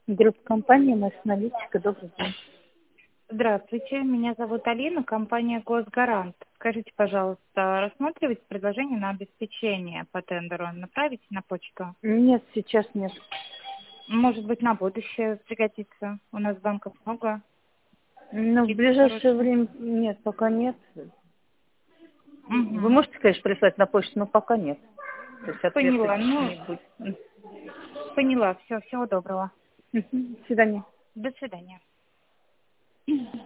Группа компании «Аналитика». Добрый день. Здравствуйте, меня зовут Алина, компания «Госгарант». Скажите, пожалуйста, рассматриваете предложение на обеспечение по тендеру? Направите на почту? Нет, сейчас нет. Может быть, на будущее пригодится. У нас банков много. Ну, в Скидки ближайшее хорошие. время нет, пока нет. Вы Угу. можете, конечно, прислать на почту, но пока нет. То есть ответа Поняла. не Ну, будет. поняла. Все, всего доброго. До свидания. До свидания.